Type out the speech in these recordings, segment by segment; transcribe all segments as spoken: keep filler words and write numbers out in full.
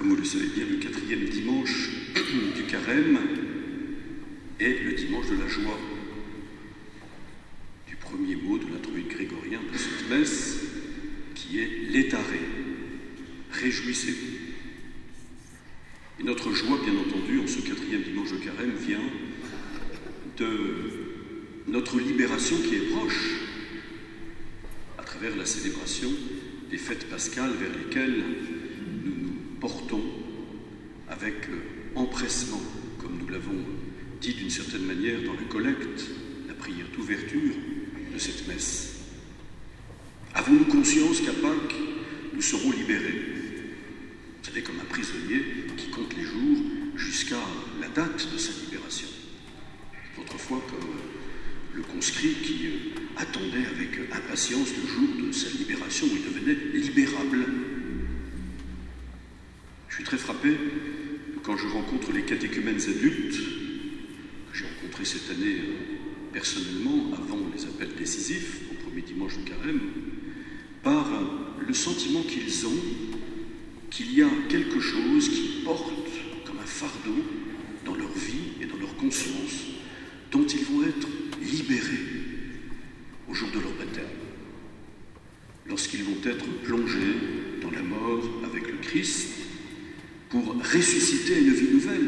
Comme vous le savez bien, le quatrième dimanche du carême est le dimanche de la joie. Du premier mot de l'introduit grégorien de cette messe, qui est létaré, réjouissez-vous. Et notre joie, bien entendu, en ce quatrième dimanche de carême, vient de notre libération qui est proche, à travers la célébration des fêtes pascales vers lesquelles nous nous portons avec empressement, comme nous l'avons dit d'une certaine manière dans la collecte, la prière d'ouverture de cette messe. Avons-nous conscience qu'à Pâques, nous serons libérés? Vous savez, comme un prisonnier qui compte les jours jusqu'à la date de sa libération. Autrefois, comme le conscrit qui attendait avec impatience le jour de sa libération où il devenait libérable. Je suis très frappé quand je rencontre les catéchumènes adultes, que j'ai rencontrés cette année personnellement, avant les appels décisifs, au premier dimanche de carême, par le sentiment qu'ils ont qu'il y a quelque chose qui porte comme un fardeau dans leur vie et dans leur conscience, dont ils vont être libérés au jour de leur baptême, lorsqu'ils vont être plongés dans la mort avec le Christ pour ressusciter à une vie nouvelle.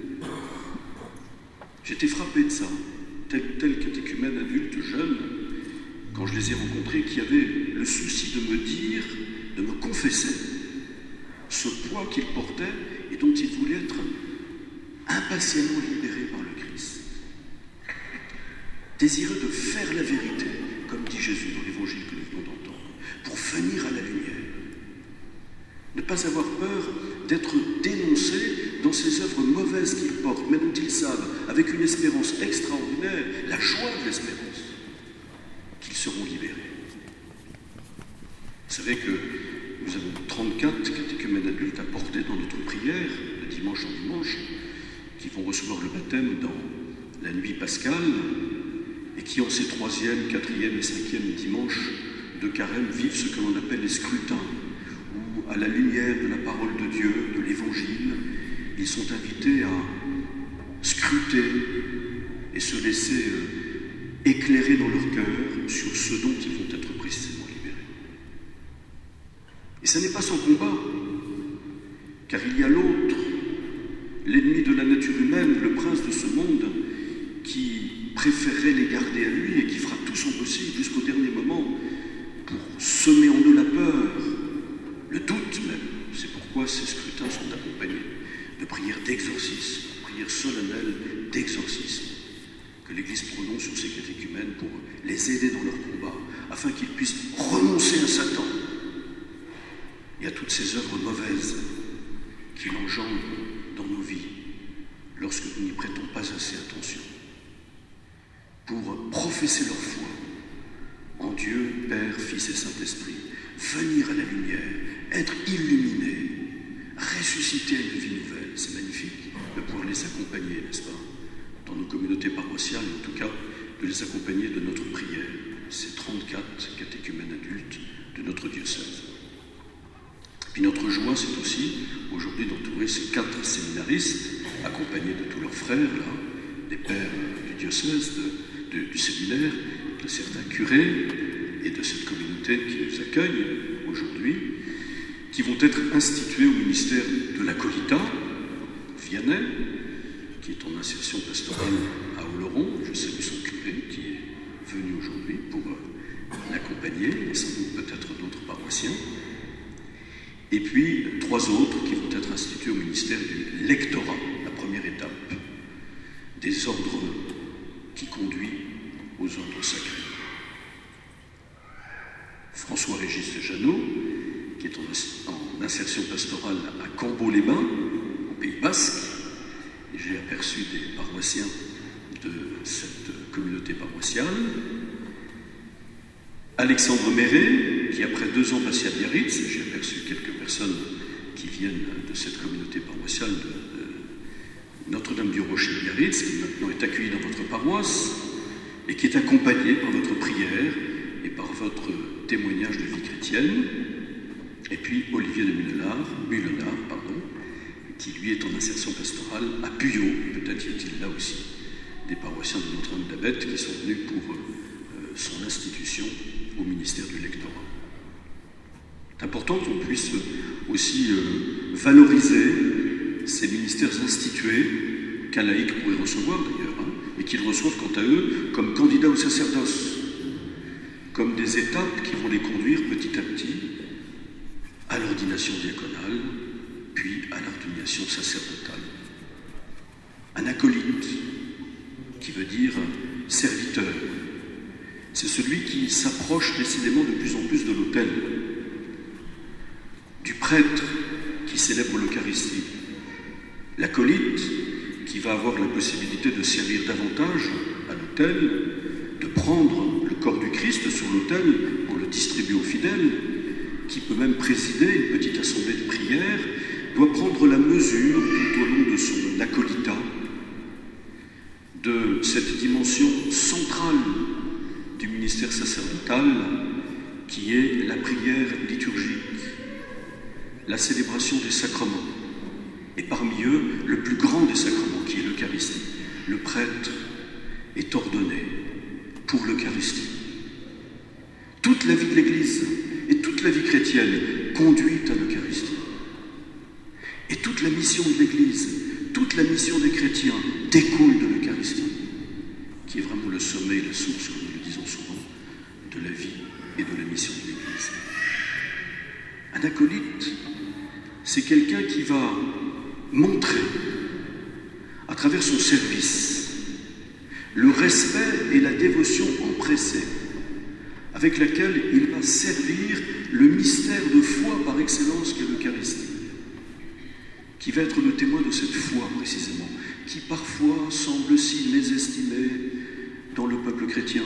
J'étais frappé de ça, tel ou tel catéchumène adulte jeune, quand je les ai rencontrés, qui avaient le souci de me dire, de me confesser ce poids qu'ils portaient et dont ils voulaient être impatiemment libérés par le Christ. Désireux de faire la vérité, comme dit Jésus dans l'évangile que nous venons d'entendre, pour venir à la lumière. Ne pas avoir peur d'être dénoncés dans ces œuvres mauvaises qu'ils portent, mais dont ils savent, avec une espérance extraordinaire, la joie de l'espérance, qu'ils seront libérés. Vous savez que nous avons trente-quatre catéchumènes adultes à porter dans notre prière, de dimanche en dimanche, qui vont recevoir le baptême dans la nuit pascale, et qui, en ces troisième, quatrième et cinquième dimanches de carême, vivent ce que l'on appelle les scrutins, où, à la lumière de la parole de Dieu, de l'Évangile, ils sont invités à scruter et se laisser euh, éclairer dans leur cœur sur ce dont ils vont être précisément libérés. Et ce n'est pas sans combat, car il y a l'autre, l'ennemi de la nature humaine, le prince de ce monde, qui préférerait les garder à lui et qui fera tout son possible jusqu'au dernier moment pour semer en eux la peur, le doute même. C'est pourquoi ces scrutins sont accompagnés de prières d'exorcisme, prières solennelles d'exorcisme, que l'Église prononce sur ses catéchumènes pour les aider dans leur combat, afin qu'ils puissent renoncer à Satan et à toutes ces œuvres mauvaises qu'il engendre dans nos vies lorsque nous n'y prêtons pas assez attention, pour professer leur foi en Dieu, Père, Fils et Saint-Esprit, venir à la lumière, être illuminés, ressusciter à une vie nouvelle. C'est magnifique de pouvoir les accompagner, n'est-ce pas, dans nos communautés paroissiales, en tout cas, de les accompagner de notre prière, ces trente-quatre catéchumènes adultes de notre diocèse. Puis notre joie, c'est aussi, aujourd'hui, d'entourer ces quatre séminaristes, accompagnés de tous leurs frères, là, des pères du diocèse, de, de, du séminaire, de certains curés et de cette communauté qui nous accueille aujourd'hui, qui vont être institués au ministère de l'Acolita, Vianney, qui est en insertion pastorale à Oloron. Je salue son curé qui est venu aujourd'hui pour l'accompagner, et sans doute peut-être d'autres paroissiens. Et puis trois autres qui vont être institués au ministère du lectorat, la première étape des ordres qui conduit aux ordres sacrés. François-Régis de Jeannot, qui est en, en insertion pastorale à Cambo-les-Bains, au Pays Basque, et j'ai aperçu des paroissiens de cette communauté paroissiale. Alexandre Méret, qui après deux ans passés à Biarritz, j'ai aperçu quelques personnes qui viennent de cette communauté paroissiale de, de Notre-Dame du Rocher de Biarritz, qui maintenant est accueillie dans votre paroisse, et qui est accompagnée par votre prière et par votre témoignage de vie chrétienne. Et puis Olivier de Mulenard, Mulenard pardon, qui lui est en insertion pastorale à Puyot. Peut-être y a-t-il là aussi des paroissiens de Notre-Dame-d'Abette qui sont venus pour euh, son institution au ministère du lectorat. C'est important qu'on puisse aussi euh, valoriser ces ministères institués qu'un laïc pourrait recevoir d'ailleurs, hein, et qu'ils reçoivent quant à eux comme candidats au sacerdoce, comme des étapes qui vont les conduire petit à petit à l'ordination diaconale, puis à l'ordination sacerdotale. Un acolyte, qui veut dire serviteur, c'est celui qui s'approche précisément de plus en plus de l'autel, du prêtre qui célèbre l'Eucharistie, l'acolyte qui va avoir la possibilité de servir davantage à l'autel, de prendre le corps du Christ sur l'autel pour le distribuer aux fidèles, qui peut même présider une petite assemblée de prière, doit prendre la mesure tout au long de son acolytat de cette dimension centrale du ministère sacerdotal qui est la prière liturgique, la célébration des sacrements, et parmi eux, le plus grand des sacrements qui est l'Eucharistie. Le prêtre est ordonné pour l'Eucharistie. Toute la vie de l'Église et toute la vie chrétienne conduit à l'Eucharistie. Et toute la mission de l'Église, toute la mission des chrétiens découle de l'Eucharistie, qui est vraiment le sommet et la source, comme nous le disons souvent, de la vie et de la mission de l'Église. Un acolyte, c'est quelqu'un qui va montrer, à travers son service, le respect et la dévotion empressée avec laquelle il va servir le mystère de foi par excellence qu'est l'Eucharistie, qui va être le témoin de cette foi précisément, qui parfois semble si mésestimée dans le peuple chrétien.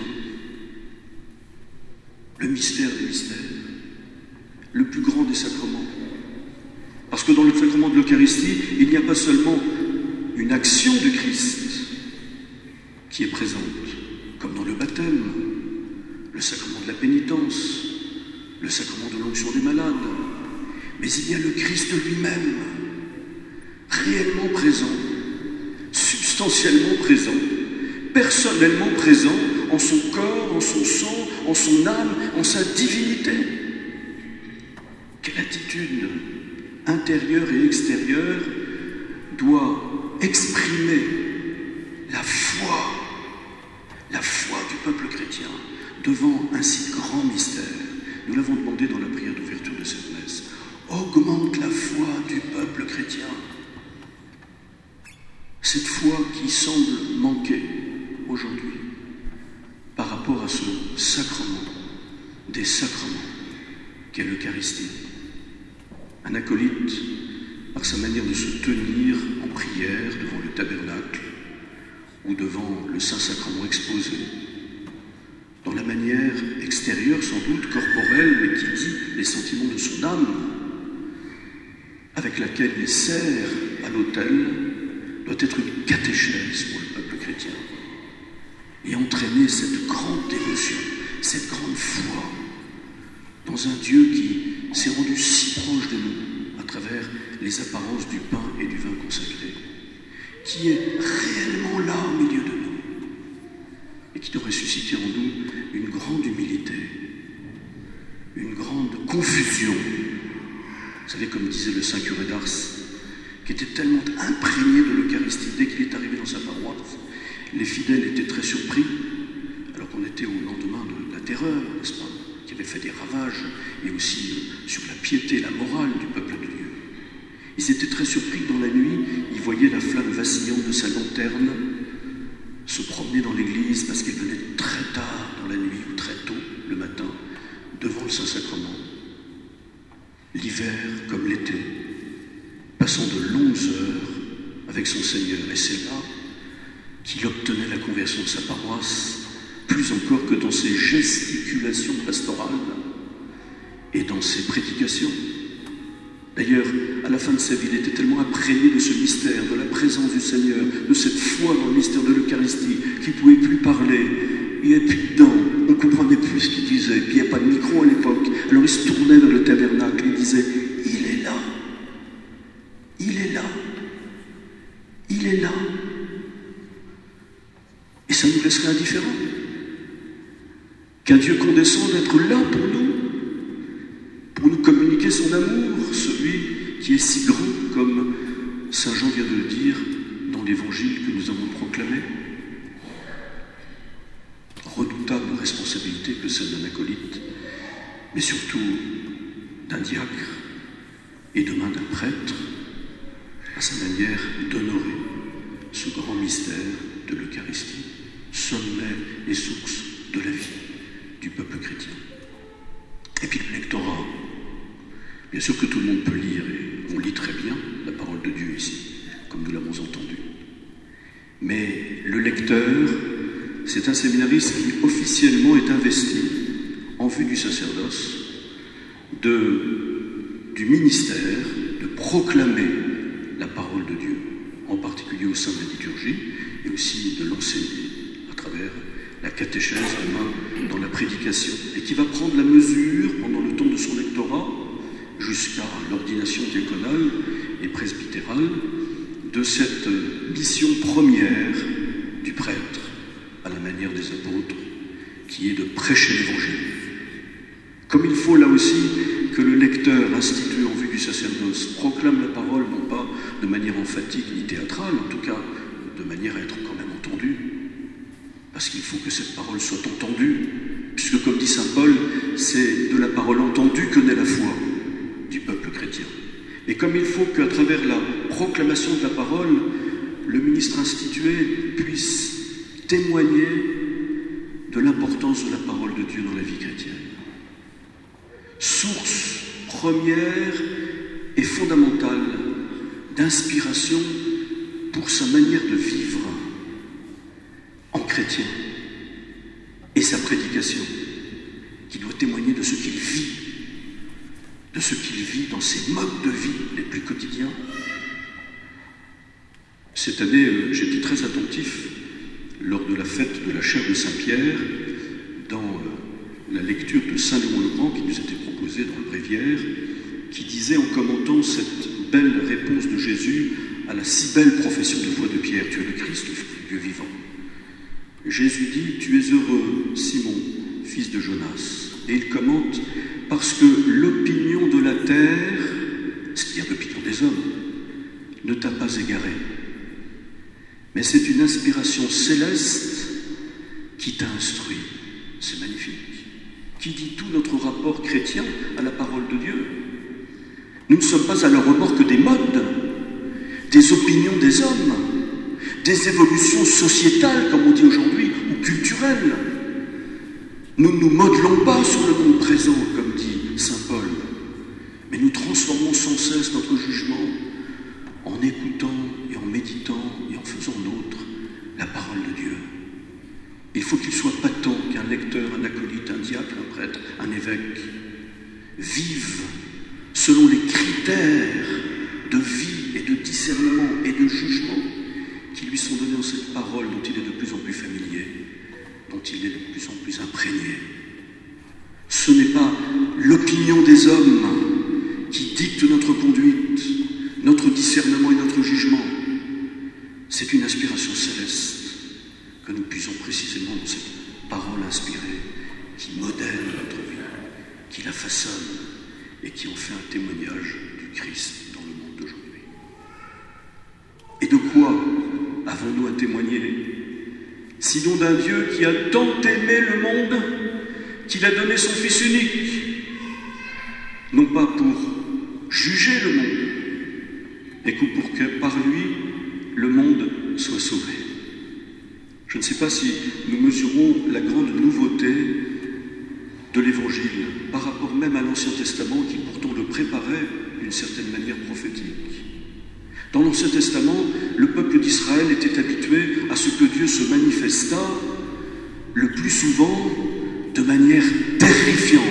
Le mystère des mystères, le plus grand des sacrements. Parce que dans le sacrement de l'Eucharistie, il n'y a pas seulement une action du Christ qui est présente, comme dans le baptême, le sacrement de la pénitence, le sacrement de l'onction des malades, mais il y a le Christ lui-même, réellement présent, substantiellement présent, personnellement présent en son corps, en son sang, en son âme, en sa divinité. Quelle attitude intérieure et extérieure doit exprimer la foi, la foi du peuple chrétien devant un si grand mystère. Nous l'avons demandé dans la prière d'ouverture de cette messe. Augmente la foi du peuple chrétien. Cette foi qui semble manquer aujourd'hui par rapport à ce sacrement des sacrements qu'est l'Eucharistie. Un acolyte, par sa manière de se tenir en prière devant le tabernacle ou devant le Saint-Sacrement exposé, dans la manière extérieure, sans doute corporelle, mais qui dit les sentiments de son âme, avec laquelle il sert à l'autel, doit être une catéchèse pour le peuple chrétien et entraîner cette grande dévotion, cette grande foi dans un Dieu qui s'est rendu si proche de nous à travers les apparences du pain et du vin consacré, qui est réellement là au milieu de nous et qui devrait susciter en nous une grande humilité, une grande confusion. Vous savez, comme disait le saint curé d'Ars, qui était tellement imprégné de l'Eucharistie, dès qu'il est arrivé dans sa paroisse, les fidèles étaient très surpris, alors qu'on était au lendemain de la terreur, n'est-ce pas, qui avait fait des ravages, et aussi sur la piété, la morale du peuple de Dieu. Ils étaient très surpris que dans la nuit, ils voyaient la flamme vacillante de sa lanterne se promener dans l'église, parce qu'il venait très tard dans la nuit, ou très tôt le matin, devant le Saint-Sacrement. L'hiver comme l'été, passant de longues heures avec son Seigneur. Et c'est là qu'il obtenait la conversion de sa paroisse, plus encore que dans ses gesticulations pastorales et dans ses prédications. D'ailleurs, à la fin de sa vie, il était tellement imprégné de ce mystère, de la présence du Seigneur, de cette foi dans le mystère de l'Eucharistie, qu'il ne pouvait plus parler. Il n'y avait plus de dents, on ne comprenait plus ce qu'il disait. Puis il n'y a pas de micro à l'époque. Alors il se tournait vers le tabernacle et il disait « Il est là, il est là. Il est là. Et ça nous laisserait indifférents. Qu'un Dieu condescende d'être là pour nous, pour nous communiquer son amour, celui qui est si grand, comme Saint Jean vient de le dire dans l'évangile que nous avons proclamé. Redoutable responsabilité que celle d'un acolyte, mais surtout d'un diacre et demain d'un prêtre, à sa manière d'honorer ce grand mystère de l'Eucharistie, sommet et source de la vie du peuple chrétien. Et puis le lectorat, bien sûr que tout le monde peut lire, et on lit très bien la parole de Dieu ici, comme nous l'avons entendu. Mais le lecteur, c'est un séminariste qui officiellement est investi, en vue du sacerdoce, de, du ministère de proclamer la parole de Dieu, en particulier au sein de la liturgie, et aussi de l'enseigner à travers la catéchèse, demain dans la prédication, et qui va prendre la mesure, pendant le temps de son lectorat, jusqu'à l'ordination diaconale et presbytérale, de cette mission première du prêtre, à la manière des apôtres, qui est de prêcher l'Évangile. Comme il faut là aussi que le lecteur institué en vue du sacerdoce proclame la parole, non pas de manière emphatique ni théâtrale, en tout cas de manière à être quand même entendu, parce qu'il faut que cette parole soit entendue, puisque comme dit saint Paul, c'est de la parole entendue que naît la foi du peuple chrétien. Et comme il faut qu'à travers la proclamation de la parole, le ministre institué puisse témoigner de l'importance de la parole de Dieu dans la vie chrétienne. Source première et fondamentale d'inspiration pour sa manière de vivre en chrétien, et sa prédication, qui doit témoigner de ce qu'il vit, de ce qu'il vit dans ses modes de vie les plus quotidiens. Cette année, j'étais très attentif lors de la fête de la chaire de Saint-Pierre, dans la lecture de Saint Léon le Grand qui nous était proposée dans le bréviaire, qui disait en commentant cette belle réponse de Jésus à la si belle profession de foi de Pierre: tu es le Christ, le Dieu vivant. Jésus dit: tu es heureux, Simon, fils de Jonas. Et il commente: parce que l'opinion de la terre, c'est-à-dire l'opinion des hommes, ne t'a pas égaré. Mais c'est une inspiration céleste qui t'a instruit. C'est magnifique. Qui dit tout notre rapport chrétien à la parole de Dieu. Nous ne sommes pas à la remorque des modes, des opinions des hommes, des évolutions sociétales, comme on dit aujourd'hui, ou culturelles. Nous ne nous modelons pas sur le monde présent, comme dit saint Paul, mais nous transformons sans cesse notre jugement en écoutant et en méditant et en faisant nôtre la parole de Dieu. Il faut qu'il soit patent qu'un lecteur, un acolyte, un diacre, un prêtre, un évêque vive selon les critères de vie et de discernement et de jugement qui lui sont donnés dans cette parole dont il est de plus en plus familier, dont il est de plus en plus imprégné. Ce n'est pas l'opinion des hommes qui dicte notre conduite, notre discernement et notre jugement. C'est une inspiration céleste que nous puisons précisément dans cette parole inspirée qui modèle notre vie, qui la façonne et qui en fait un témoignage du Christ dans le monde d'aujourd'hui. Et de quoi avons-nous à témoigner? Sinon d'un Dieu qui a tant aimé le monde qu'il a donné son Fils unique, non pas pour juger le monde, mais pour que par lui le monde soit sauvé. Je ne sais pas si nous mesurons la grande nouveauté de l'Évangile par rapport même à l'Ancien Testament qui pourtant le préparait d'une certaine manière prophétique. Dans l'Ancien Testament, le peuple d'Israël était habitué à ce que Dieu se manifestât le plus souvent de manière terrifiante,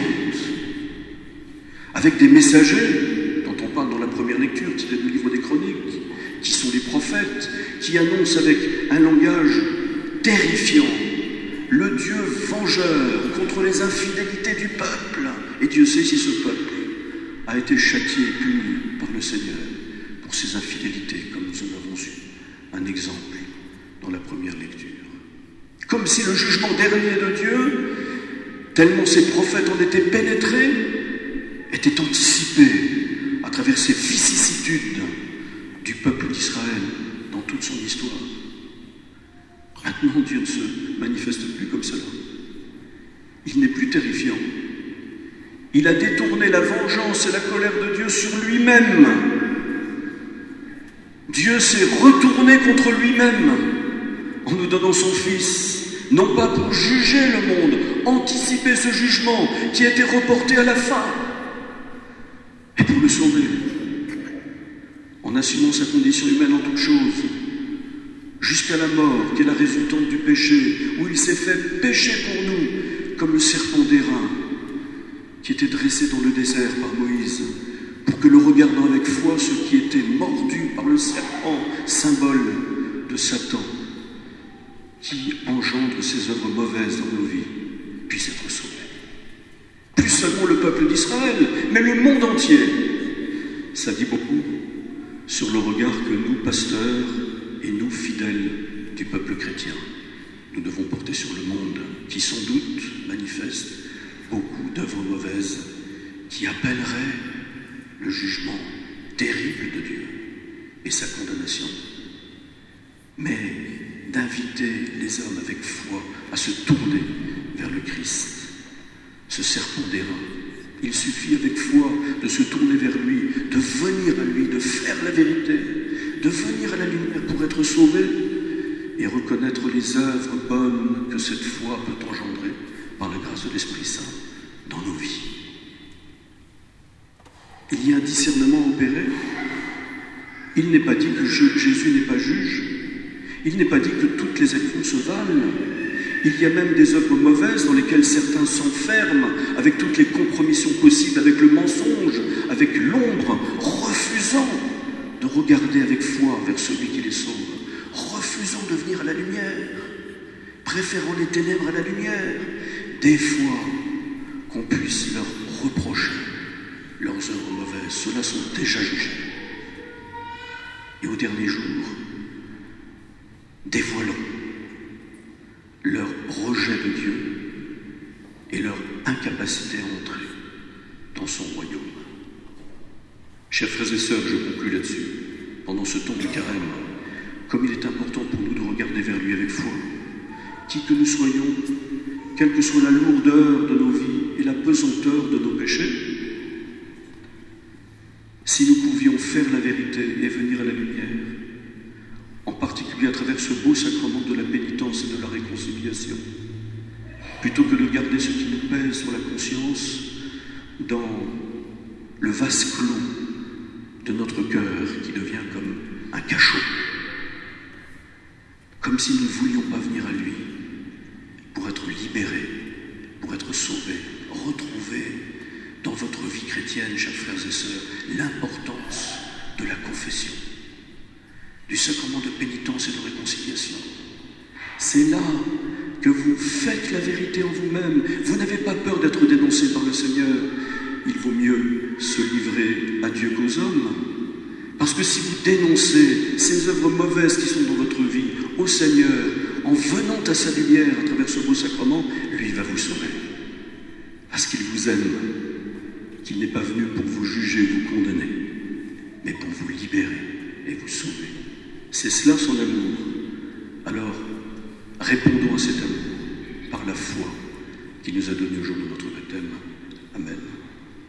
avec des messagers dont on parle dans la première lecture, tirée du livre des Chroniques, qui sont les prophètes, qui annoncent avec un langage terrifiant le Dieu vengeur contre les infidélités du peuple. Et Dieu sait si ce peuple a été châtié et puni par le Seigneur pour pour ses infidélités, comme nous en avons eu un exemple dans la première lecture. Comme si le jugement dernier de Dieu, tellement ses prophètes en étaient pénétrés, était anticipé à travers ces vicissitudes du peuple d'Israël dans toute son histoire. Maintenant, Dieu ne se manifeste plus comme cela. Il n'est plus terrifiant. Il a détourné la vengeance et la colère de Dieu sur lui-même. Dieu s'est retourné contre lui-même en nous donnant son Fils, non pas pour juger le monde, anticiper ce jugement qui a été reporté à la fin, et pour le sauver, en assumant sa condition humaine en toutes choses, jusqu'à la mort qui est la résultante du péché, où il s'est fait pécher pour nous, comme le serpent d'airain qui était dressé dans le désert par Moïse, pour que le regardant avec foi, ceux qui étaient mordus par le serpent, symbole de Satan, qui engendre ces œuvres mauvaises dans nos vies, puissent être sauvés. Plus seulement le peuple d'Israël, mais le monde entier. Ça dit beaucoup sur le regard que nous, pasteurs, et nous, fidèles du peuple chrétien, nous devons porter sur le monde, qui sans doute manifeste beaucoup d'œuvres mauvaises qui appelleraient le jugement terrible de Dieu et sa condamnation. Mais d'inviter les hommes avec foi à se tourner vers le Christ, ce serpent d'airain. Il suffit avec foi de se tourner vers lui, de venir à lui, de faire la vérité, de venir à la lumière pour être sauvé et reconnaître les œuvres bonnes que cette foi peut engendrer par la grâce de l'Esprit Saint dans nos vies. Il y a un discernement opéré. Il n'est pas dit que Jésus n'est pas juge. Il n'est pas dit que toutes les actions se valent. Il y a même des œuvres mauvaises dans lesquelles certains s'enferment avec toutes les compromissions possibles, avec le mensonge, avec l'ombre, refusant de regarder avec foi vers celui qui les sauve, refusant de venir à la lumière, préférant les ténèbres à la lumière. Des fois, qu'on puisse leur reprocher leurs œuvres mauvaises, ceux-là sont déjà jugés. Et au dernier jour, dévoilons leur rejet de Dieu et leur incapacité à entrer dans son royaume. Chers frères et sœurs, je conclus là-dessus. Pendant ce temps du carême, comme il est important pour nous de regarder vers lui avec foi, qui que nous soyons, quelle que soit la lourdeur de nos vies et la pesanteur de nos péchés, si nous pouvions faire la vérité et venir à la lumière, en particulier à travers ce beau sacrement de la pénitence et de la réconciliation, plutôt que de garder ce qui nous pèse sur la conscience dans le vase clos de notre cœur qui devient comme un cachot, comme si nous ne voulions pas venir à lui pour être libérés, pour être sauvés, retrouvés dans votre vie chrétienne, chers frères et sœurs, l'importance de la confession, du sacrement de pénitence et de réconciliation. C'est là que vous faites la vérité en vous-même. Vous n'avez pas peur d'être dénoncé par le Seigneur. Il vaut mieux se livrer à Dieu qu'aux hommes. Parce que si vous dénoncez ces œuvres mauvaises qui sont dans votre vie au Seigneur, en venant à sa lumière à travers ce beau sacrement, lui va vous sauver. Parce qu'il vous aime, qu'il n'est pas venu pour vous juger, vous condamner, mais pour vous libérer et vous sauver. C'est cela son amour. Alors, répondons à cet amour par la foi qu'il nous a donné au jour de notre baptême. Amen.